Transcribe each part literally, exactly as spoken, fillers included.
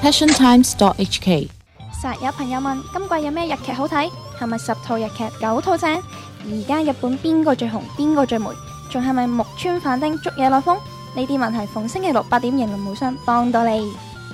passion times dot h k。 實有朋友問今季有咩日劇好睇？係咪十套日劇九套正？而家日本邊個最紅？邊個最霉？仲係咪木村反町捉野內風？呢啲問題逢星期六八點迎龍無雙幫到你。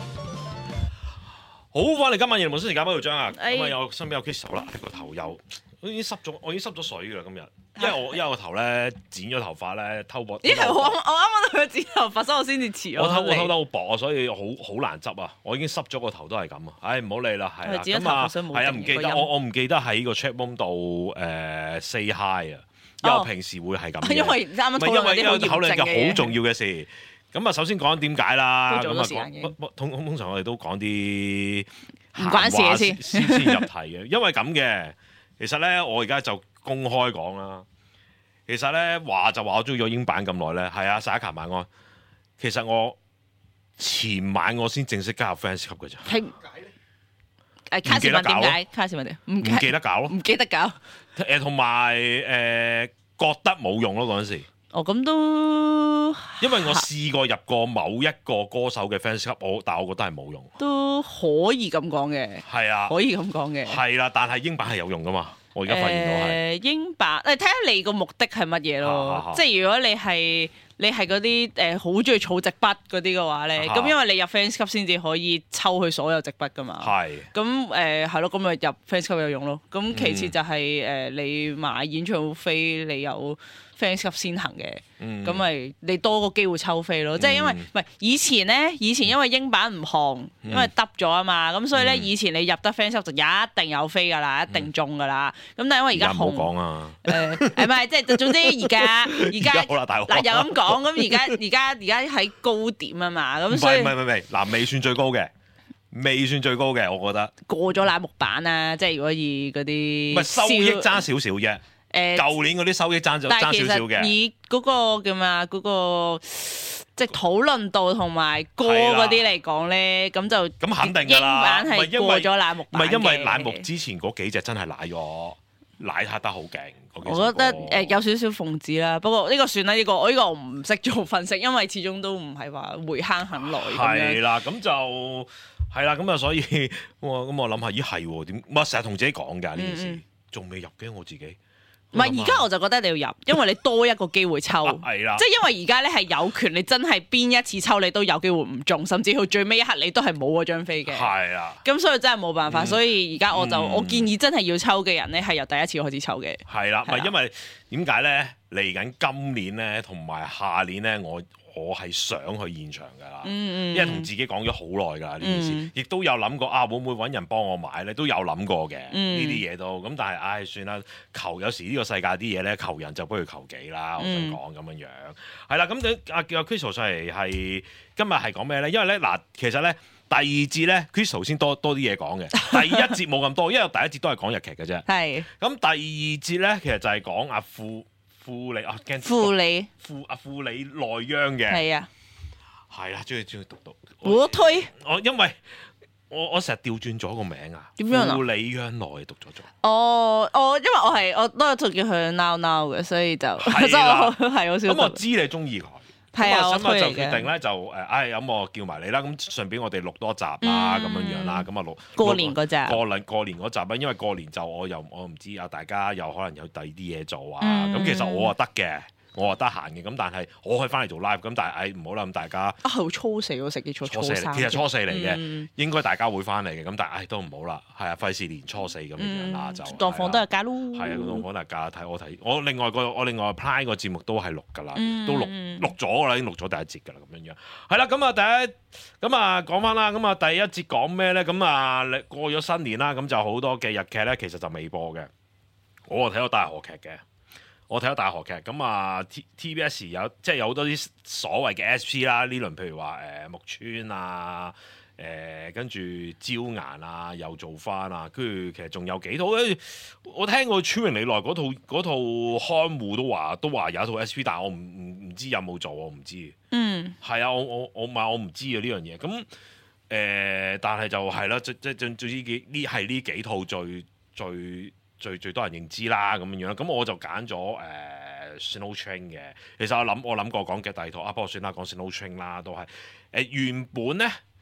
好，翻嚟今晚迎龍無雙時間，嗰條章啊， 哎咁啊有身邊有 kiss 手啦，個頭又我已經濕咗，我已經濕咗水噶啦今日，因為我因為我頭咧剪咗頭髮咧偷薄。 咦係我我啱啱都去剪頭髮，所以我先至遲我偷咗我偷得好薄啊，所以好好難執啊！我已經濕咗個頭都係咁啊！唉，唔好理啦，係啦， 剪咗咁啊， 頭髮所以冇係啊，唔記得定個音我我唔記得喺個 chat room 度誒 say hi 啊，因為我平時會係咁嘅。 因為啱啱討唔係因為因為論啲好討論嘅嚴正嘅好重要嘅事。咁啊，首先講點解啦，咁啊都做咗時間嘅講不不通通常我哋都講啲唔關事嘅先先先入題嘅，因為咁嘅。其實咧，我而家就公開講啦。其實咧話就話我中意咗英版咁耐咧，係啊，沙卡晚安。其實我前晚我先正式加入 fans 級嘅咋， 係誒卡士文點解？卡士文點唔唔記得搞咯。 唔記得搞？ 誒同埋誒覺得冇用咯嗰陣時。 哦，咁都因為我試過入過某一個歌手嘅 fans 級，我但係我覺得係冇用。 都可以咁講嘅， 係啊， 可以咁講嘅。 係啦，但係英版係有用噶嘛？我而家發現到係。 誒英版誒睇下你個目的係乜嘢啊咯啊啊？ 即係如果你係你係嗰啲誒好中意儲直筆嗰啲嘅話咧， 啊咁因為你入 fans 級先至可以抽佢所有直筆噶嘛。 係。 咁誒係咯，咁咪入 fans 級有用咯。咁其次就係誒你買演唱會飛，你有 fans 級先行嘅， 嗯咁咪你多個機會抽飛咯。即係因為唔係以前咧，以前因為英版唔紅，因為得咗啊嘛，咁所以咧以前你入得 fans 級就一定有飛噶啦，一定中噶啦。咁但係因為而家唔好紅， 講啊！ 誒誒唔係即係總之而家而家好啦，大佬。 嗱又咁講，咁而家而家而家喺高點啊嘛， 唔咁所以係唔係唔係，嗱未算最高嘅，未算最高嘅，我覺得。 過咗欄目版啊，即係如果以嗰啲唔係收益燒爭少少啫。 誒舊年嗰啲收益爭就爭但係其少少嘅。 實以嗰個叫咩啊，嗰個即係討論度同埋歌嗰啲嚟講咧，咁就咁肯定㗎英啦， 版唔係因為係過咗欄目唔版係因為嘅欄目之前嗰幾隻真係奶咗，奶下得好勁。嗰幾首我覺得歌誒有少少諷刺啦，不過呢個算啦，呢個我呢個我唔識做分析，因為始終都唔係話回坑很耐咁樣。 係啦，咁就係啦，咁啊，所以我咁我諗下，咦係喎點？我成日同自己講㗎呢件事嗯嗯， 仲未入嘅我自己。 唔係而家我就覺得你要入，因為你多一個機會抽。 係啦即係因為而家咧係有權，你真係邊一次抽你都有機會唔中，甚至到最尾一刻你都係冇嗰張飛嘅。 係啊， 咁所以真係冇辦法， 嗯所以而家我就、 嗯我建議真係要抽嘅人咧係由第一次開始抽嘅。 係啦，唔係啦係因為點解咧？嚟緊今年咧，同埋下年咧，我我係想去現場㗎啦。 嗯嗯， 因為同自己講咗好耐㗎啦呢件事嗯， 亦都有諗過啊，會唔會揾人幫我買咧？都有諗過嘅呢嗯啲嘢都咁，但係唉算啦，求有時呢個世界啲嘢咧，求人就不如求己啦。我想嗯講咁樣樣係啦。咁阿阿 Crystal 上嚟係今日係講咩咧？因為咧嗱，其實咧第二節咧 Crystal 先多多啲嘢講嘅，第一節冇咁多，因為第一節都係講日劇嘅啫。 係咁第二節咧，其實就係講阿富富里啊，驚富里富阿富里內央嘅。 係啊， 係啦，中意中意讀讀。 我推我因為我我成日調轉咗個名啊， 點樣啊富里央內讀咗咗。 哦哦，因為我係我都有做叫佢 now now 嘅，所以就係所以啦我係好少讀。 咁我知你中意佢， 係啊咁咁就我推嚟嘅決定咧就誒，唉咁我叫埋你啦，咁順便我哋錄多集啦，咁樣樣啦，咁啊錄過年嗰集過年過年嗰集啦，因為過年就我又我唔知啊，大家有可能有第二啲嘢做啊， 嗯咁其實我啊得嘅。我啊得閒嘅，咁但係我可以翻嚟做 live，咁但係唉唔好啦，咁大家啊係初四嗰食嘅初初四嚟， 三其實初四嚟嘅， 嗯應該大家會翻嚟嘅，咁但係唉都唔好啦，係啊，費事年初四咁樣樣啦，就當房都係係假咯。 係啊，當房大家睇我睇，我另外個我另外 apply 個節目都係錄㗎啦， 嗯都錄錄咗㗎啦，已經錄咗第一節㗎啦，咁樣樣係啦，咁啊第一咁啊講翻啦，咁啊第一節講咩咧？咁啊你過咗新年啦，咁就好多嘅日劇咧，其實就未播嘅，我啊睇咗大河劇嘅。我睇咗大河劇，咁啊 T T B S 有即係有好多啲所謂嘅 S P 啦，呢輪譬如話誒、呃、木村啊，誒跟住朝顏啊又做翻啊，跟住其實仲有幾套咧，我聽過村明里奈嗰套嗰套看護都話都話有一套 S P，但係我唔唔唔知有冇做，我唔知。 嗯係啊，我我我唔係我唔知啊呢樣嘢，咁誒、呃、但係就係啦，即即總總之幾呢係呢幾套最最。最最多人認知啦咁樣樣啦，咁我就揀咗誒 Snow Train 嘅。其實我諗我諗過講嘅第二套啊，不過算啦，講 Snow Train 啦，都係誒、呃、原本咧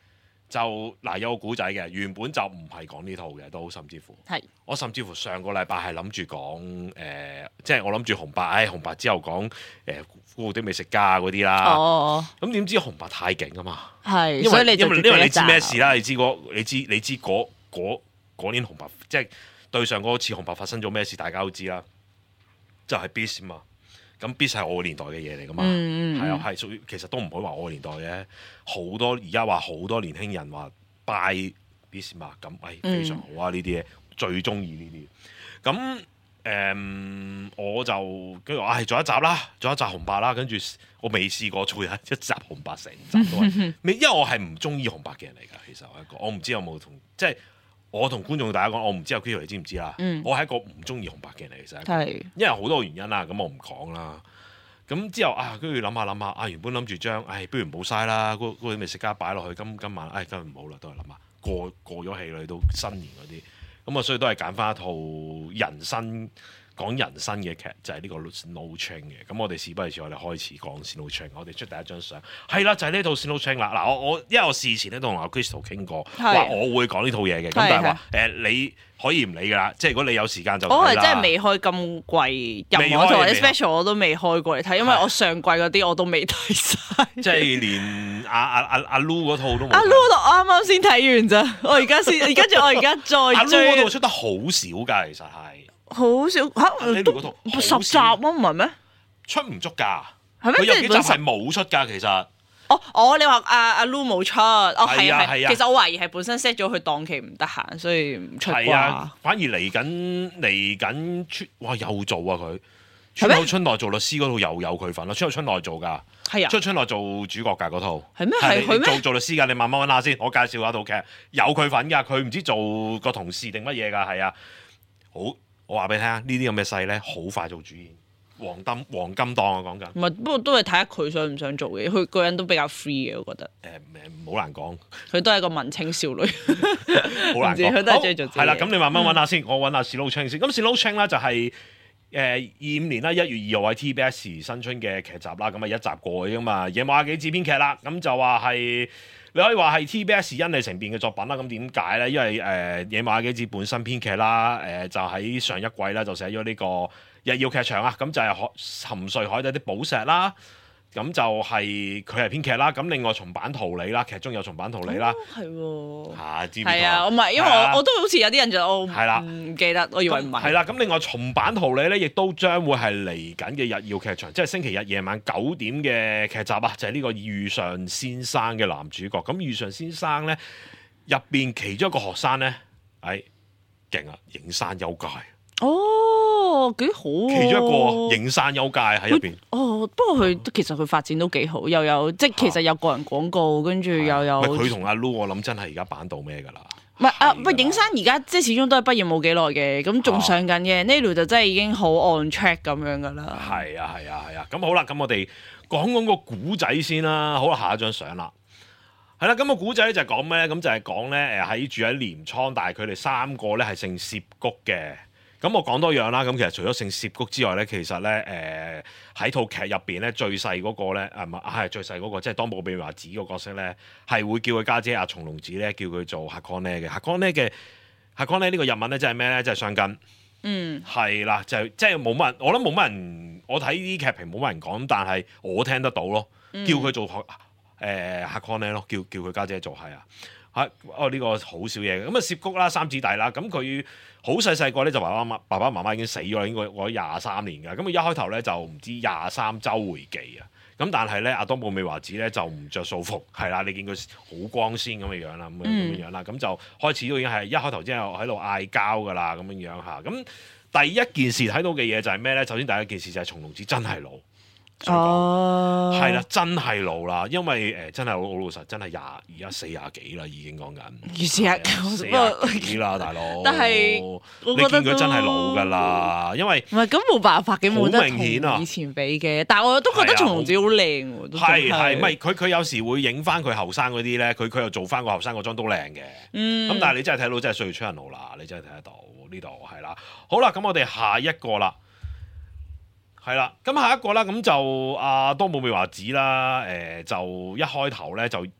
就嗱有個古仔嘅，原本就唔係講呢套嘅，都甚至乎係我甚至乎上個禮拜係諗住講誒，即係我諗住紅白，唉、哎、紅白之後講誒富豪的美食家嗰啲啦。 哦， 咁點知紅白太勁啊嘛， 係， 因為所以你就因為因為你知咩事啦？ 啦？你知嗰你知你知嗰嗰年紅白即係對上嗰次紅白發生咗咩事，大家都知啦，就係 Bis 嘛。咁 Bis 係我個年代嘅嘢嚟噶嘛，係、 嗯嗯、 啊係屬於其實都唔可以話我個年代嘅，好多而家話好多年輕人話拜 Bis 嘛，咁誒、哎、非常好啊！呢啲嘢最中意呢啲，咁誒、嗯、我就跟住唉做一集啦，做一集紅白啦，跟住我未試過做一一集紅白成集都係，因為我係唔中意紅白嘅人嚟㗎，其實我係一個，我唔知有冇同即係。我同觀眾大家講，我唔知有機會你知唔知啦。嗯、我係一個唔中意紅白嘅人嚟，其實係，因為好多原因啦。咁我唔講啦。咁之後啊，跟住諗下諗下，啊原本諗住將，唉、哎，不如唔好嘥啦。嗰嗰啲美食家擺落去，今今晚，唉、哎，今日唔好啦，都係諗下過過咗氣啦，到新年嗰啲。咁啊，所以都係揀翻一套人生講人生嘅劇，就係、是、呢個 Snow Train 嘅。咁我哋事不宜遲，我哋開始講 Snow Train。我哋出第一張相，係啦，就係、是、呢套 Snow Train 啦。嗱，我我因為我事前咧都同阿 Crystal 傾過，話的我會講呢套嘢嘅。咁但係話誒，你可以唔理㗎啦。即係如果你有時間就睇啦。我係真係未開咁貴任何套或者 special 我都未開過嚟睇，因為我上季嗰啲我都未睇晒。即係連阿阿阿阿 Lu 嗰套都冇。 阿 Lu 我啱啱先睇完咋，我而家先，跟住我而家再追。 阿 Lu 嗰套出得好少㗎，其實係。 好少嚇，都十集啊，唔係咩？ 出唔足㗎， 係咩？ 佢有幾集係冇出㗎，其實。 哦哦，你話阿阿 Lu 冇出，哦係啊係啊。 其實我懷疑係本身 set 咗佢檔期唔得閒，所以唔出啩。 係啊，反而嚟緊嚟緊出，哇又做啊佢！春到春來做律師嗰套又有佢份啦，出到春來做㗎。 係啊， 出春來做主角㗎嗰套。 係咩？係佢咩？ 做做律師㗎，你慢慢揾下先。我介紹下套劇，有佢份㗎。佢唔知做個同事定乜嘢㗎，係啊，好。我話俾你聽啊，呢啲咁嘅勢咧，好快做主演，黃金黃金檔啊講緊。唔係， 不過都係睇下佢想唔想做嘅。佢個人都比較 free 嘅，我覺得。 誒誒，好難講。佢都係一個文青少女， 好難講。 佢都係中意做。 係啦，咁你慢慢揾下先，我揾下 Snow Train 先。咁 Snow Train 咧就係誒二五年啦，一月二號喺 T B S 新春嘅劇集啦，咁啊一集過嘅嘛，夜幕廿幾字編劇啦，咁就話係。你可以話係 T B S 因利成便嘅作品啦，咁點解咧？因為誒《野馬幾子》本身編劇啦，誒、呃、就喺上一季啦，就寫咗呢個日曜劇場啊，咁就係《沉睡海底的寶石》啦，咁就係佢係編劇啦。咁另外重版逃離啦，劇中有重版逃離啦， 係喎， 嚇知唔知？ 係啊，我唔係，因為我、啊、我都好似有啲人就我係啦，唔記得，我以為唔係。 係啦，咁另外重版逃離咧，亦都將會係嚟緊嘅日曜劇場，即係星期日夜晚九點嘅劇集啊，就係、是、呢個遇上先生嘅男主角。咁遇上先生咧，入邊其中一個學生咧，哎勁啊，影山優介。 哦，幾好、啊！ 其中一個影山優介喺入邊。 哦，不過佢其實佢發展都幾好，又有即係其實有個人廣告，跟住、啊、又有。 佢同阿 Lu， 我諗真係而家板到咩㗎啦？ 唔係啊，不影山而家即係始終都係畢業冇幾耐嘅，咁仲上緊嘅。Nelu 就真係已經好 on track 咁樣㗎啦。 係啊，係啊，係啊。咁好啦，咁我哋講講個古仔先啦。好啦，下一張相啦。係啦，咁、個古仔咧就係講咩咧？咁就係講咧誒喺住喺鎌倉，但係佢哋三個咧係姓涉谷嘅。咁我講多樣啦，咁其實除咗姓涉谷之外咧，其實咧誒喺套劇入邊咧最細嗰個咧，啊唔係係最細嗰個，即係當部秘密子個角色咧，係會叫佢家姐阿松隆子咧，叫佢做黑康呢嘅黑康呢嘅黑康呢呢個日文咧，即係咩咧？即係雙根。嗯，係啦，就係即係冇乜人，我諗冇乜人，我睇呢啲劇評冇乜人講，但係我聽得到咯，叫佢做誒黑康呢咯，叫叫佢家姐做係啊。嚇！哦，呢個好少嘢咁啊，涉谷啦，三子弟啦，咁佢好細細個咧就爸爸媽爸爸媽媽已經死咗啦，應該我廿三年㗎。咁佢一開頭咧就唔知廿三週回記啊。咁但係咧，阿當部美華子咧就唔着素服，係啦，你見佢好光鮮咁嘅樣啦，咁樣咁樣啦，咁、嗯、就開始都已經係一開頭之後喺度嗌交㗎啦，咁樣樣嚇。咁第一件事睇到嘅嘢就係咩咧？首先第一件事就係松隆子真係老。哦，係啦，真係老啦，因為誒、呃、真係好老實，真係廿而家四廿幾啦，已經講緊。二四廿四廿幾啦，大佬。但係你見佢真係老㗎啦，因為唔係咁冇辦法嘅，冇得明顯同以前比嘅。但係我都覺得松隆子好靚喎，都係係，唔係佢佢有時會影翻佢後生嗰啲咧，佢佢又做翻個後生個妝都靚嘅。嗯。咁但係你真係睇到真係歲月催人老啦，你真係睇得到呢度係啦。好啦，咁我哋下一個啦。係啦，咁下一個啦，咁就阿多姆美華子啦，誒、呃、就一開頭咧就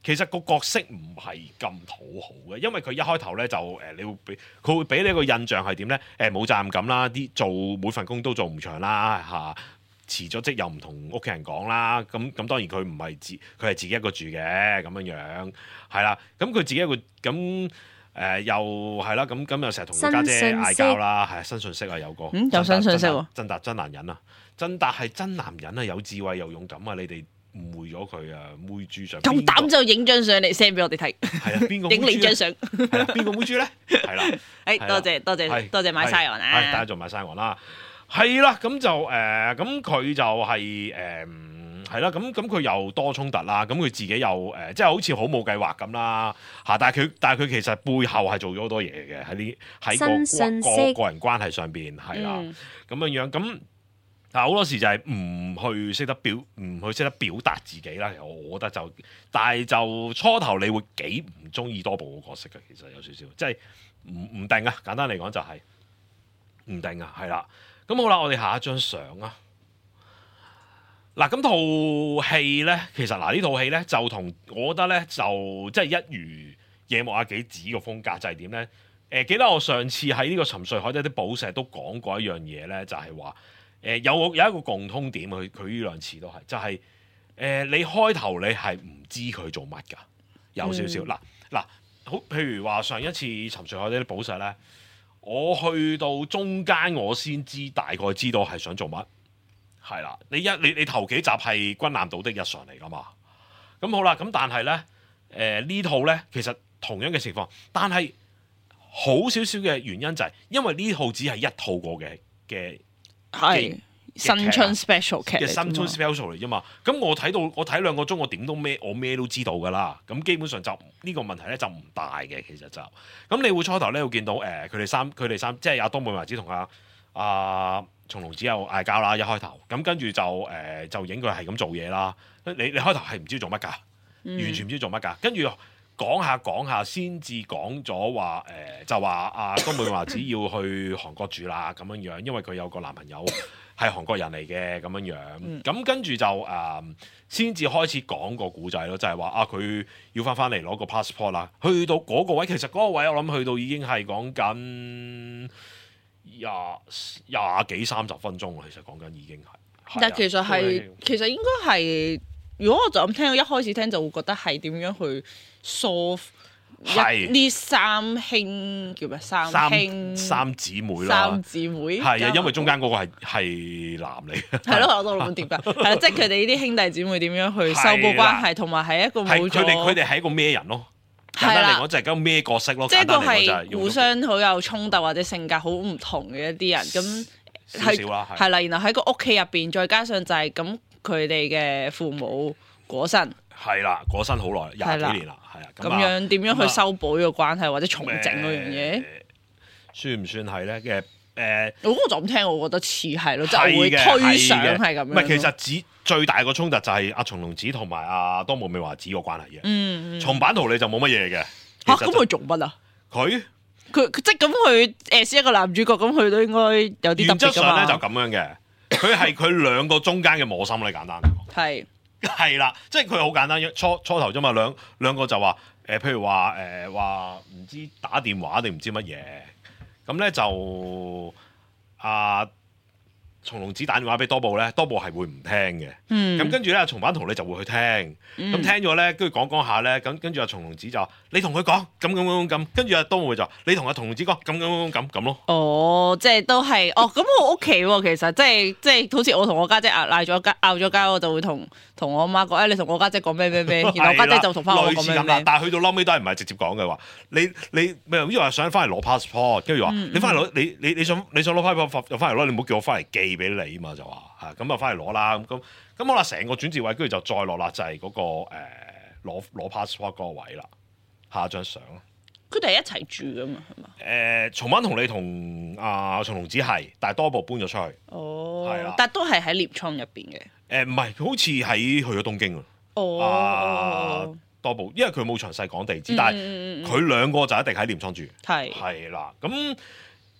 其實個角色唔係咁討好嘅，因為佢一開頭咧就誒、呃，你會俾佢會俾你一個印象係點咧？誒、呃、冇責任感啦，啲做每份工都做唔長啦嚇。辭咗職又唔同屋企人講啦，咁咁當然佢唔係自佢係自己一個住嘅咁樣樣，係啦，咁佢自己一個咁誒、呃、又係啦，咁咁又成日同佢家姐嗌交啦，係新信息啊有個， 嗯有新信息喎， 曾達真男人啊，曾達係真男人啊，有智慧又勇敢啊，你哋誤會咗佢啊，妹豬上咁膽就影張相嚟 send 俾我哋睇， 係啊，邊個影你張相， 係啦，邊個妹豬咧？係啦， 誒多謝多謝多謝買晒王啊， 大家做買晒王啦。係啦，咁就誒，咁、呃、佢就係誒係啦，咁咁佢又多衝突啦，咁佢自己又誒、呃，即係好似好冇計劃咁啦嚇，但係佢但係佢其實背後係做咗好多嘢嘅喺啲喺個個個人關係上邊係啦，咁樣、嗯、樣咁啊好多時就係唔去識得表唔去識得表達自己啦。我覺得就，但係就初頭你會幾唔中意多部個角色嘅，其實有少少即係唔唔定啊。簡單嚟講就係、是、唔定啊，係啦。咁好啦，我哋下一張相啊。嗱，咁套戲咧，其實嗱呢套戲咧就同我覺得咧就即係一如野木亞紀子個風格就係點咧？誒、呃，記得我上次喺呢個沉睡海底的寶石都講過一樣嘢咧，就係話誒有有一個共通點，佢佢呢兩次都係就係、是、誒、呃、你開頭你係唔知佢做乜㗎，有少少嗱嗱，好譬如話上一次沉睡海底的寶石咧。我去到中間，我先知大概知道係想做乜，係啦。你一你你頭幾集係軍艦島的日常嚟㗎嘛？咁好啦，咁但係咧，誒、呃、呢套咧其實同樣嘅情況，但係好少少嘅原因就係因為呢套只係一套過嘅嘅係。新春 special 劇嘅新春 special 嚟啫嘛，咁我睇到我睇兩個鐘，我點都咩我咩都知道㗎啦。咁基本上就呢、呢個問題咧就唔大嘅，其實就咁你會初頭咧會見到誒佢哋三佢哋三即係阿東妹華子同阿阿松隆子有嗌交啦，一開頭咁跟住就誒、呃、就影佢係咁做嘢啦。你你開頭係唔知做乜㗎，嗯、完全唔知做乜㗎，跟住講下講下先至講咗話誒就話阿東妹華子要去韓國住啦咁樣樣，因為佢有個男朋友。係韓國人嚟嘅咁樣樣，咁、嗯、跟住就誒先至開始講個古仔咯，就係、是、話啊佢要翻翻嚟攞個 passport 啦。去到嗰個位，其實嗰個位我諗去到已經係講緊廿廿幾三十分鐘啦。其實講緊已經係， 但其實係以其實應該係，如果我就咁聽，一開始聽就會覺得係點樣去 solve。係呢三兄叫咩？三兄三姊妹啦， 三姊妹係啊，因為中間嗰個係係男嚟嘅。 係咯，我都諗點解係啦，即係佢哋呢啲兄弟姊妹點樣去修補關係，同埋係一個冇咗佢哋佢哋係一個咩人咯？簡單嚟講就係咁咩角色咯？ 即係個係互相好有衝突或者性格好唔同嘅一啲人咁係少啦， 係啦，然後喺個屋企入邊，再加上就係咁佢哋嘅父母過身。 係啦，過身好耐，廿幾年啦，係啊。 咁樣點樣去修補呢個關係或者重整嗰樣嘢？ 算唔算係咧？嘅誒， 我就咁聽，我覺得似係咯，就會推想係咁樣。 唔係，其實只最大個衝突就係阿松隆子同埋阿多姆美華子個關係嘅。嗯，松坂桃李就冇乜嘢嘅。 嚇，咁佢做乜啊？ 佢佢即係咁，佢誒是一個男主角，咁佢都應該有啲特別㗎嘛。原則上咧就咁樣嘅，佢係佢兩個中間嘅磨心咧，簡單嚟講。 係。 係啦，即係佢好簡單，初初頭啫嘛，兩兩個就話誒、呃，譬如話誒話唔知打電話定唔知乜嘢，咁咧就啊松隆子打電話俾多部咧，多部係會唔聽嘅，咁、嗯、跟住咧松坂桃李就會去聽，咁、嗯、聽咗咧，跟住講講下咧，咁跟住阿松隆子就話你同佢講咁咁咁咁，跟住阿多部就話你同阿松隆子講咁咁咁咁咁咯。哦， 即係都係，哦咁我屋企喎，其實即係即係好似我同我家姐嗌嗌咗交拗咗交，我就會同同我媽講，誒、哎、你同我家姐講咩咩咩，然後我家姐就同翻我講咩咩。 但係去到嬲尾都係唔係直接講嘅話，你你咪好似話想翻嚟攞 passport， 跟住話你翻嚟攞你你你想你想攞 passport 又翻嚟攞，你唔好叫我翻嚟寄俾你啊嘛，就話嚇咁啊翻嚟攞啦，咁咁咁好啦，成個轉折位跟住就再落啦，就係嗰個誒攞攞 passport 嗰個位啦。下一張相， 佢哋係一齊住噶嘛，係嘛？ 誒，松坂桃李同阿松隆子係，但係多部搬咗出去。 哦，係啦，但係都係喺鎌倉入邊嘅。誒唔係，好似喺去咗東京啊。 哦， 啊、多部，因為佢冇詳細講地址，嗯、但係佢兩個就一定喺鎌倉住。 係係啦，咁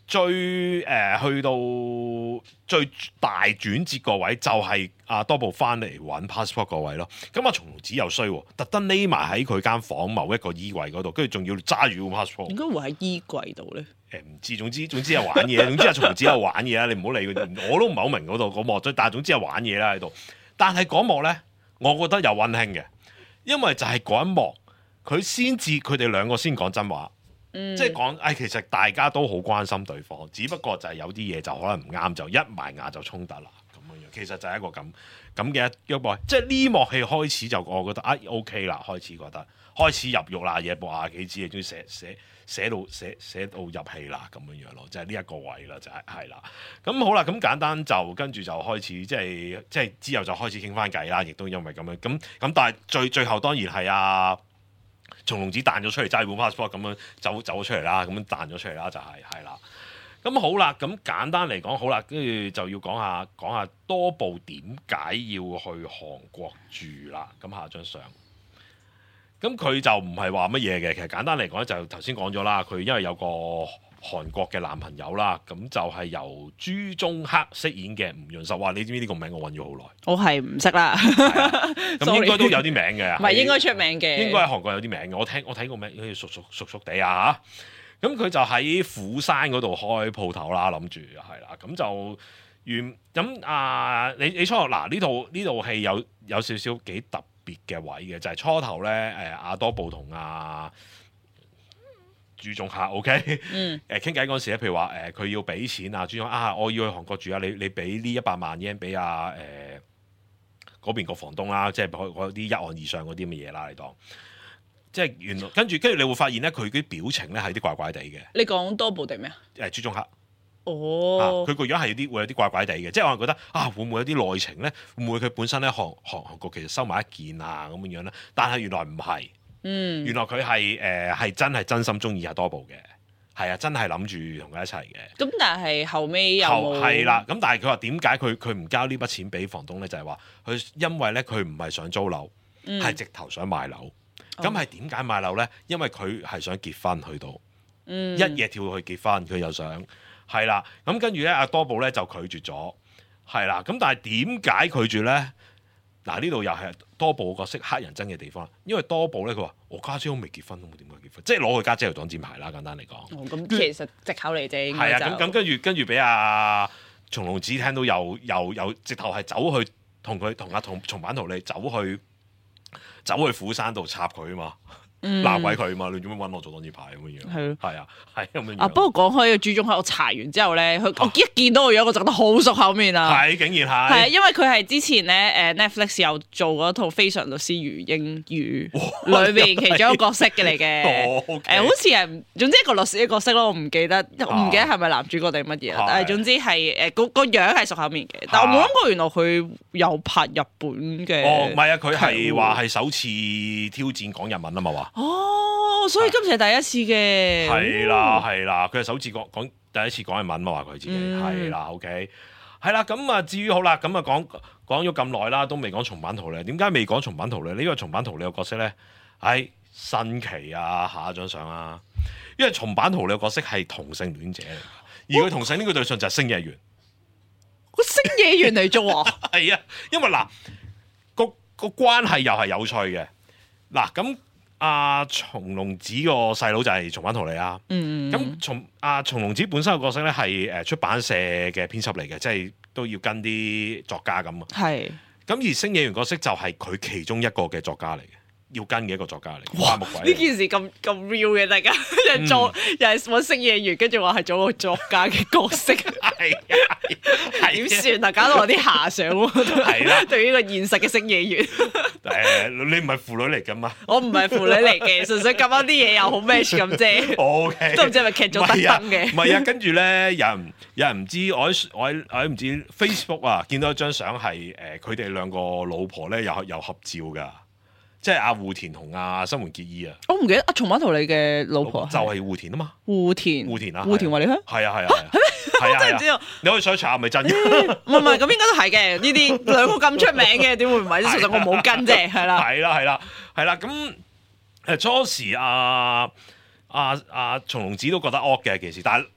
最誒、呃、去到最大轉折個位就係阿多部翻嚟揾 passport 個位咯。咁阿松隆子又衰喎，特登匿埋喺佢間房某一個衣櫃嗰度，跟住仲要揸住個 passport。 應該會喺衣櫃度咧。 誒唔知，總之總之係玩嘢，總之阿松隆子係玩嘢啦。你唔好理佢，我都唔係好明嗰度嗰幕，但係總之係玩嘢啦喺度。但係嗰幕咧，我覺得又溫馨嘅，因為就係嗰一幕，佢先至佢哋兩個先講真話。嗯、即係講，誒、哎，其實大家都好關心對方，只不過就係有啲嘢就可能唔啱，就一埋牙就衝突啦咁樣樣。其實就係一個咁咁嘅一幕，即係呢幕戲開始就我覺得啊 OK 啦，開始覺得開始入肉啦，嘢播下幾字，終於寫寫寫到寫寫到入戲啦咁樣樣咯，就係呢一個位啦，就係係啦。咁好啦，咁簡單就跟住就開始，即係即係之後就開始傾翻偈啦，亦都因為咁樣咁咁，但係最最後當然係啊。松隆子彈咗出嚟揸住本 passport 咁樣走走咗出嚟啦，咁樣彈咗出嚟啦，就係係啦。咁好啦，咁簡單嚟講好啦，跟住就要講下講下多部點解要去韓國住啦。咁下張相，咁佢就唔係話乜嘢嘅，其實簡單嚟講就頭先講咗啦，佢因為有個韓國嘅男朋友啦，咁就係由朱宗赫飾演嘅吳潤受。哇！你知唔知呢個名我揾咗好耐？ 我係唔識啦。 咁應該都有啲名嘅， 唔係應該出名嘅。 應該喺韓國有啲名嘅。我聽我睇個名好似熟熟熟熟地啊嚇。咁佢就喺釜山嗰度開鋪頭啦，諗住係啦。咁就原咁啊！你你初嗱呢套呢套戲有有少少幾特別嘅位嘅，就係、是、初頭咧誒阿多部同阿朱宗赫 OK， 嗯，誒傾偈嗰陣時咧，譬如話誒佢要俾錢啊，朱宗赫啊，我要去韓國住啊，你你俾呢一百萬 yen 俾阿誒嗰邊個房東啦，即係嗰啲一案以上嗰啲咁嘅嘢啦，你當，即係原來跟住跟住你會發現咧，佢啲表情咧係啲怪怪地嘅。 你講多部定咩啊？ 誒朱宗赫， 哦， 佢個、啊、樣係有啲會有啲怪怪地嘅，即係我係覺得啊，會唔會有啲內情咧？會唔會佢本身咧韓韓韓國其實收埋一件啊咁樣樣咧？但係原來唔係。嗯，原來佢係誒係真係真心中意阿多部嘅，係啊，真係諗住同佢一齊嘅。咁但係後尾又係啦，咁但係佢話點解佢佢唔交呢筆錢俾房東咧？就係話佢因為咧佢唔係想租樓，係、嗯、直頭想買樓。咁係點解買樓咧？因為佢係想結婚去到，嗯、一夜跳去結婚，佢又想係啦。咁跟住咧，阿多部咧就拒絕咗，係啦。咁但係點解拒絕咧？嗱，呢度又係多部個角色黑人憎嘅地方，因為多部咧佢話我家姐都未結婚，我點解結婚？即係攞佢家姐嚟擋箭牌啦，簡單嚟講。 哦，咁其實藉口嚟啫。 係啊，咁咁跟住跟住俾阿松隆子聽到又又又直頭係走去同佢同阿同松坂桃李走去走去釜山度插佢啊嘛。鬧鬼佢嘛？你做咩揾我做擋箭牌咁樣樣？係咯，係啊，係咁樣。 啊，不過講開個朱宗赫，我查完之後咧，佢、啊、我一見到個樣，我就覺得好熟口面啊！ 係，竟然係。係， 因為佢係之前咧，誒 Netflix 有做嗰套《非常律師禹英禑》裏邊其中一個角色嘅嚟嘅。誒、okay 呃，好似係總之一個律師嘅角色咯，我唔記得，我唔記得係咪男主角定乜嘢。啊、但係總之係誒個個樣係熟口面嘅，但我冇諗過原來佢有拍日本嘅。 哦，唔係啊，佢係話係首次挑戰講日文啊嘛話。 哦，所以今次係第一次嘅， 係啦係啦，佢係首次講講第一次講日文嘛，話佢自己係啦、嗯、，OK，係啦，咁啊至於好啦，咁啊講講咗咁耐啦，都未講松坂桃李，點解未講松坂桃李？呢、這個松坂桃李個角色咧，唉，新奇啊，下一張相啊，因為松坂桃李個角色係同性戀者嚟，而佢同性戀個對象就係星野源， 個星野源嚟做啊， 係啊，因為嗱個個關係又係有趣嘅，嗱咁。阿松隆子個細佬就係松坂桃李啦。嗯，咁松阿松隆子本身個角色咧係誒出版社嘅編輯嚟嘅，即係都要跟啲作家咁啊。係。咁而星野源角色就係佢其中一個嘅作家嚟嘅，要跟嘅一個作家嚟。哇！ 呢件事咁咁 real 嘅，大家又做、嗯、又係揾星野源，跟住話係做個作家嘅角色。係係點算啊？搞到我啲遐想喎。係啦，對於呢個現實嘅星野源。 誒，你唔係父女嚟噶嘛？ 我唔係父女嚟嘅，純粹咁啱啲嘢又好 match 咁啫。 O K， 都唔知係咪劇組特登嘅。 唔係啊，跟住咧，有人有人唔知我喺我喺我喺唔知 Facebook 啊，見到一張相係誒，佢哋兩個老婆咧又有合照噶，即係阿戶田同阿新垣結衣啊。我唔記得阿松坂桃李嘅老婆就係戶田啊嘛。 戶田戶田啊， 戶田惠梨香。 係啊係啊。係啊，真係唔知啊！你可以 search 下係咪真嘅？ 唔係唔係，咁應該都係嘅。呢啲兩個咁出名嘅，點會唔係？其實我冇跟啫，係啦。 係啦係啦係啦。咁誒初時阿阿阿松隆子都覺得惡嘅件事，但係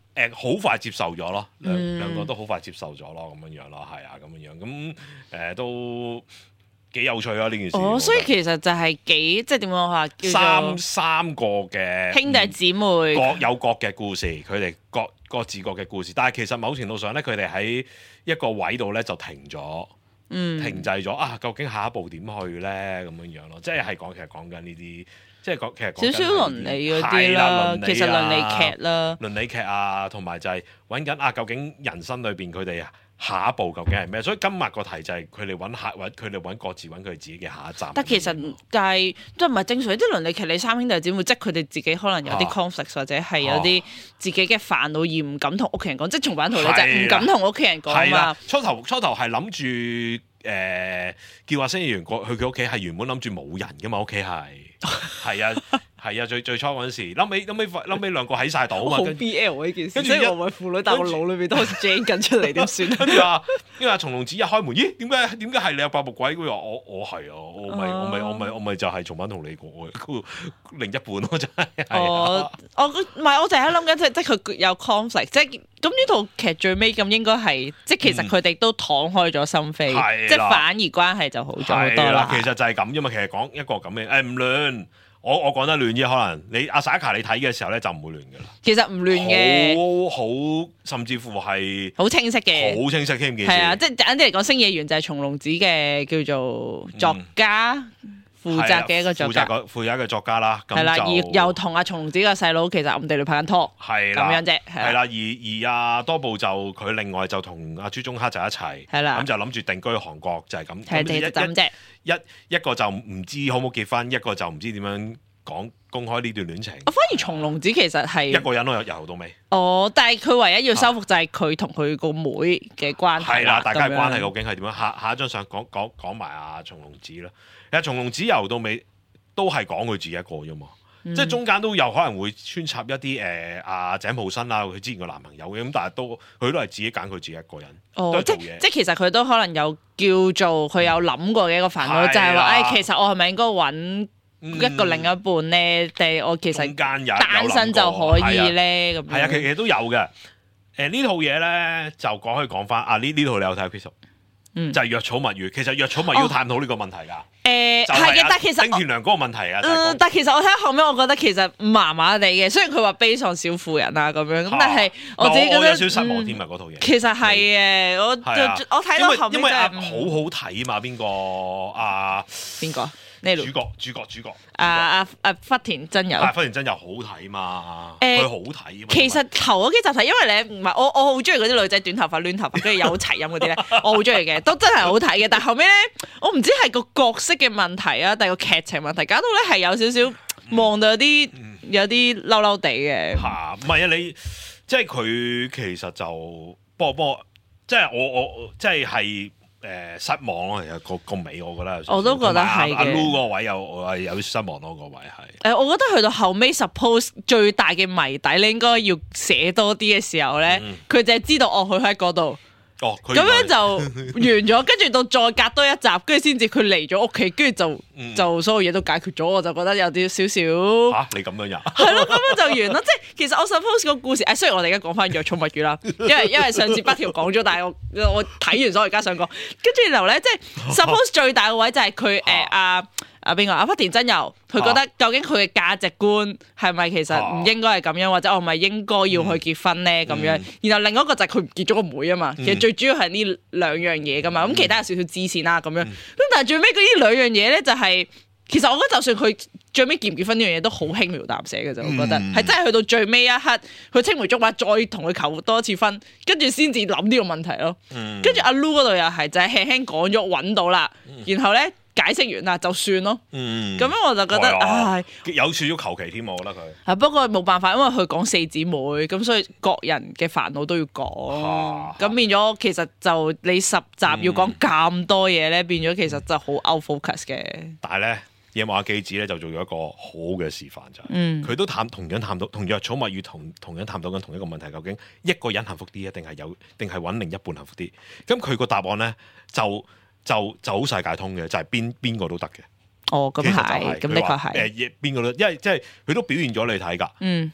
誒好快接受咗咯，兩、 嗯、 兩個都好快接受咗咯，咁樣樣咯，係啊，咁樣樣咁誒都幾有趣啊呢件事。 哦，所以其實就係幾即係點講話， 三三個嘅兄弟姊妹各有各嘅故事，佢哋各各自各嘅故事，但係其實某程度上咧，佢哋喺一個位度咧就停咗。 嗯、 停滯咗啊！究竟下一步點去咧？咁樣樣咯，即係係講其實講緊呢啲，即係講其實講少少倫理嗰啲啦，其實倫理劇啦， 倫理劇啊，同埋就係揾緊啊，究竟人生裏邊佢哋下一步究竟係咩？所以今日個題就係佢哋揾下揾佢哋揾各自揾佢哋自己嘅下一站。 但其實但係都唔係正常啲倫理劇，你三兄弟姊妹，即係佢哋自己可能有啲 conflict、啊、或者係有啲自己嘅煩惱而唔敢同屋企人講，即係重版圖咧就係唔敢同屋企人講啊嘛。 初頭初頭係諗住。誒、呃、叫阿星爺員過去佢屋企係原本諗住冇人㗎嘛，屋企係係啊係啊，最最初嗰陣時，後尾後尾後尾兩個喺晒度啊嘛， 好 B L 呢件事， 跟住即係我係婦女，但係我腦裏邊都好似 Jane 緊出嚟點算？ 跟住啊，因為松隆子一開門，咦？點解點解係你有八木鬼？佢話我我係啊，我咪我咪我咪我咪就係重版同你過嘅另一半咯，真係。 我我唔係，我就係喺諗緊，即係即係佢有 conflict，即係咁呢套劇最尾咁應該係，即係其實佢哋都敞開咗心扉， 嗯、 即係反而關係就好咗好多啦。 其實就係咁啫嘛，其實講一個咁嘅誒唔亂。我我講得亂啫，可能你阿 Saka 你睇嘅時候咧就唔會亂噶啦。 其實唔亂嘅， 好好甚至乎係好清晰嘅， 好清晰添件事。 係啊，即係簡單啲嚟講，星野源就係松隆子嘅叫做作家，負、嗯、責嘅一個作家， 負責個負責嘅作家啦。 係啦，而又同阿松隆子個細佬其實暗地裏拍緊拖，係咁樣啫。 係啦，而而阿多部就佢另外就同阿朱中克就一齊，係啦，咁就諗住定居韓國就係咁。 係就咁啫。 一一個就唔知好唔好結婚，一個就唔知點樣講公開呢段戀情。 我反而松隆子其實係一個人都有由頭到尾。 哦，但係佢唯一要修復就係佢同佢個妹嘅關係。 係啦，大家嘅關係究竟係點樣？下下一張相講講講埋阿松隆子啦。其實松隆子由到尾都係講佢自己一個啫嘛。嗯、即係中間都有可能會穿插一啲誒阿井浦新啦，佢之前個男朋友嘅咁，但係都佢都係自己揀佢自己一個人。 哦，即即其實佢都可能有叫做佢有諗過嘅一個煩惱，嗯、就係話誒，其實我係咪應該揾一個另一半咧？定係、嗯、我其實單身就可以咧？咁係啊，其實都有嘅。誒、呃、呢套嘢咧就講可以講翻啊！呢呢套你有睇 Chris？嗯、就係藥草物語，其實藥草物語要探討呢個問題㗎。誒係嘅，但係其實丁田良嗰個問題啊。 嗯，但係其實我睇到後尾，我覺得其實麻麻地嘅。雖然佢話悲喪小婦人啊咁樣，咁但係我自己覺得、 啊、有少少失望添啊嗰套嘢。 其實係嘅，我我睇到後尾因為好好睇嘛，邊個啊？ 邊個？ 主角主角主角啊啊啊！福田真由， 福田真由好睇嘛，佢好睇。 其實頭嗰幾集睇，因為你唔係我我好中意嗰啲女仔短頭髮、攣頭髮，跟住有齊音嗰啲咧，我好中意嘅，都真係好睇嘅。但係後尾咧，我唔知係個角色嘅問題啊，定係個劇情問題，搞到咧係有少少望到有啲有啲嬲嬲地嘅。 嚇，唔係啊！你即係佢其實就不過不過，即係我我即係係。誒、呃、失望咯，其實個個尾我覺得有少少， 我都覺得係嘅。 阿 Lu 個位有我係有啲失望咯，個位係。 誒，我覺得去到後尾 suppose 最大嘅謎底，你應該要寫多啲嘅時候咧，佢就係知道哦，佢喺嗰度。哦，咁樣就完咗，跟住到再隔多一集，跟住先至佢嚟咗屋企，跟住就、嗯、就所有嘢都解決咗，我就覺得有啲少少嚇你咁樣呀？ 係咯，咁樣就完咯。即係其實我 suppose 個故事，誒雖然我哋而家講翻藥草物語啦，因為因為上次北條講咗，但係我我睇完所以而家想講，跟住然後咧，即係 suppose 最大嘅位就係佢誒阿阿邊個阿福田真由，佢覺得究竟佢嘅價值觀係咪其實唔應該係咁樣，或者我咪應該要去結婚咧咁樣？嗯、然後另一個就係佢唔結咗個妹啊嘛，嗯、其實最主要係呢兩樣嘢噶嘛，咁、嗯、其他有少少支線啦咁樣。咁、嗯、但係最尾嗰呢兩樣嘢咧，就係、是、其實我覺得就算佢最尾結唔結婚呢樣嘢都好輕描淡寫嘅啫，我覺得係、嗯、真係去到最尾一刻，佢青梅竹馬再同佢求多一次婚，跟住先至諗呢個問題咯。跟住、嗯、阿 Lu 嗰度又係就係輕輕講咗揾到啦，嗯、然後咧。解釋完啦，就算咯。嗯，咁樣我就覺得，唉， 有少少求其添，我覺得佢。 係不過冇辦法，因為佢講四姊妹，咁所以各人嘅煩惱都要講。咁、啊、變咗，其實就你十集要講咁多嘢咧，嗯、變咗其實就好 out focus 嘅。 但係咧，野望阿紀子咧就做咗一個好嘅示範就係，佢、嗯、都探同樣探到同藥草物語同同樣探到緊同一個問題，究竟一個人幸福啲，定係有定係揾另一半幸福啲？咁佢個答案咧就。就就好世界通嘅，就係邊邊個都得嘅。 哦，咁係，咁的確係。 誒，邊個都，因為即係佢都表現咗你睇㗎。嗯，嚇，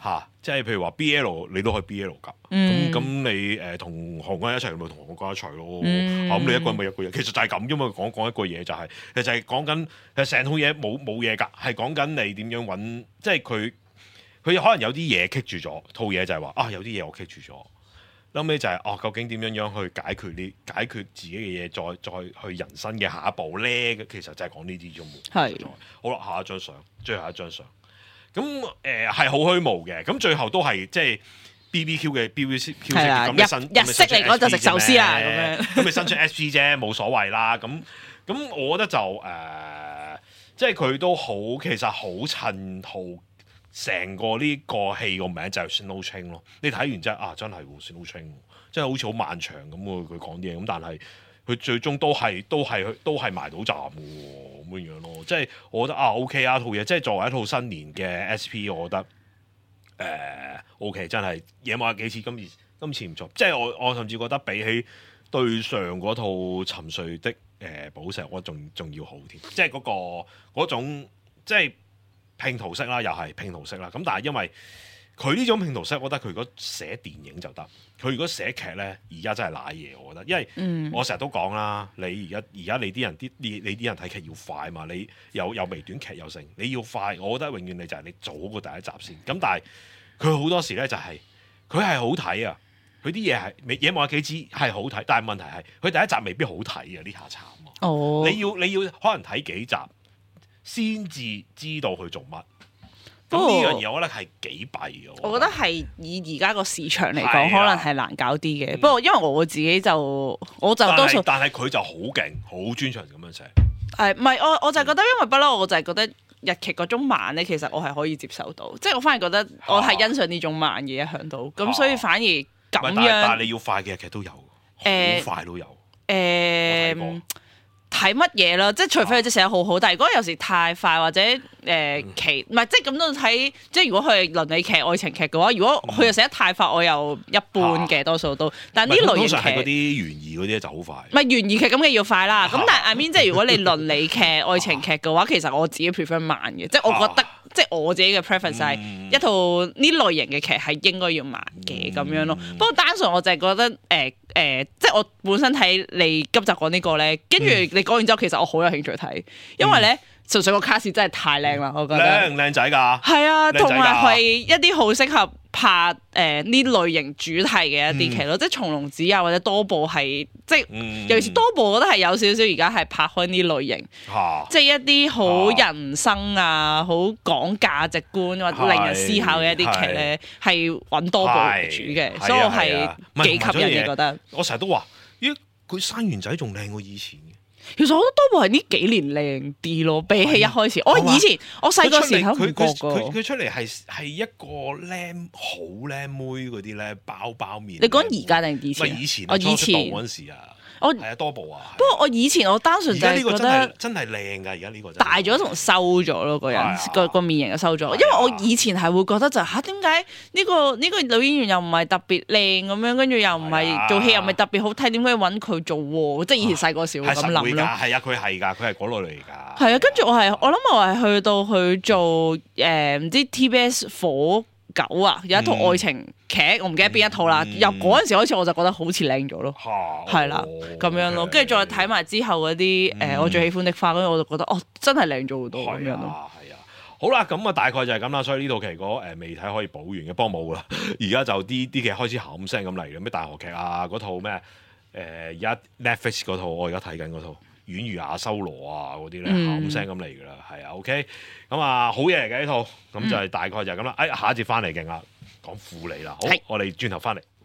即係譬如話 B L 你都可以 B L 㗎，咁咁、嗯、你誒同韓國人一齊咪同韓國人一齊咯，咁、嗯啊、你一個人咪一個人，其實就係咁啫嘛。講講一個嘢就係、是，其實就係講緊其實成套嘢冇冇嘢㗎，係講緊你點樣揾，即係佢佢可能有啲嘢棘住咗，套嘢就係話啊有啲嘢我棘住咗。後尾就係、是、哦，究竟點樣樣去解決呢？解決自己嘅嘢，再再去人生嘅下一步咧？其實就係講呢啲啫嘛。係。好啦，下一張相，最後一張相。咁誒係好虛無嘅。咁最後都係即係 B B Q 嘅 B B Q 式咁你新日式嚟講就食壽司啊咁樣。 咁你新出 S P 啫，冇所謂啦。咁咁我覺得就誒、呃，即係佢都好，其實好襯套。成個呢個戲個名就係 Snow Train 咯，你睇完之後啊，真係 Snow Train，真係好似好漫長咁喎。佢講啲嘢咁，但係佢最終都係都係都係埋到站嘅喎，咁樣樣咯。即係我覺得啊 OK 啊套嘢，即係作為一套新年嘅 S P， 我覺得誒、呃、OK， 真係野馬幾次今次今次唔錯。即係我我甚至覺得比起對上嗰套沉睡的誒、呃、寶石，我仲仲要好添。即係嗰、嗰個嗰種即係。拼圖式啦，又係拼圖式啦。咁但係因為佢呢種拼圖式，我覺得佢如果寫電影就得。佢如果寫劇咧，而家真係賴嘢，我覺得。因為我成日都講啦，你而家而家你啲人啲你你啲人睇劇要快嘛，你有有微短劇又成，你要快，我覺得永遠你就係你早過第一集先。咁但係佢好多時咧就係佢係好睇啊，佢啲嘢係野望有幾支係好睇，但係問題係佢第一集未必好睇啊，呢下慘啊！哦，你要你要可能睇幾集。先至知道佢做乜，咁呢樣嘢我覺得係幾弊嘅。 我覺得係以而家個市場嚟講，可能係難搞啲嘅。不過因為我自己就我就多數， 但係佢就好勁，好專長咁樣寫。 係唔係我我就係覺得，因為不嬲，我就係覺得日劇嗰種慢咧，其實我係可以接受到。即係我反而覺得我係欣賞呢種慢嘅一向到，咁所以反而咁樣。 但係你要快嘅日劇都有，好快都有。誒。 睇乜嘢啦？即係除非佢真係寫得好好，但係如果有時太快或者誒、呃、奇，唔係即係咁都睇。即係如果佢係倫理劇、愛情劇嘅話，如果佢又寫得太快，我又一般嘅多數都。但係呢類型劇嗰啲懸疑嗰啲就好快。 唔係懸疑劇咁嘅要快啦。咁但係 I mean 即係如果你倫理劇、愛情劇嘅話，其實我自己 prefer 慢嘅。即係我覺得，即係我自己嘅 preference 係一套呢類型嘅劇係應該要慢嘅咁樣咯。不過單純我就係覺得誒。呃誒、呃，即係我本身睇你今集講呢個咧，跟住你講完之後，其實我好有興趣睇，因為咧、嗯、純粹個卡士真係太靚啦，我覺得靚唔靚仔㗎？係啊，同埋係一啲好適合拍誒呢、呃、類型主題嘅一啲劇咯，嗯、即係松隆子啊或者多部係即係，嗯、尤其是多部，我覺得係有少少而家係拍開呢類型，啊、即係一啲好人生啊、好講價值觀或者令人思考嘅一啲劇咧，係揾多部為主嘅，所以我係幾吸引嘅覺得。 我成日都話，咦，佢生完仔仲靚過以前嘅。 其實我覺得多部係呢幾年靚啲咯，比起一開始。我以前我細個時候唔覺噶。 佢佢出嚟係係一個靚好靚妹嗰啲咧，包包面。 你講而家定以前？ 唔係以前， 我以前嗰陣時啊。 我係啊，多部啊。 不過我以前我單純就係覺得真係靚㗎，而家呢個大咗同收咗咯，個人個個面型又收咗。因為我以前係會覺得就嚇點解呢個呢個女演員又唔係特別靚咁樣，跟住又唔係做戲又唔係特別好睇，點解要揾佢做喎？即係以前細個時會咁諗咯。 係啊，佢係㗎，佢係嗰類嚟㗎。 係啊，跟住我係我諗我係去到去做誒唔知 T B S 火九啊，有一套愛情劇，我唔記得邊一套啦。由嗰陣時開始，我就覺得好似靚咗咯，係啦咁樣咯。跟住再睇埋之後嗰啲誒，我最喜歡的花，跟住我就覺得哦，真係靚咗好多咁樣咯。 係啊，好啦，咁啊大概就係咁啦。所以呢套劇如果誒未睇可以補完嘅，不過冇啦。而家就啲啲劇開始冚聲咁嚟嘅，咩大河劇啊，嗰套咩誒而家 Netflix 嗰套，我而家睇緊嗰套。軟如亞修羅啊嗰啲咧，冚聲咁嚟㗎啦，係啊 ，OK，咁啊好嘢嚟嘅呢套，咁就係大概就係咁啦。哎，下一節翻嚟勁啦，講婦女啦，好，是我哋轉頭翻嚟。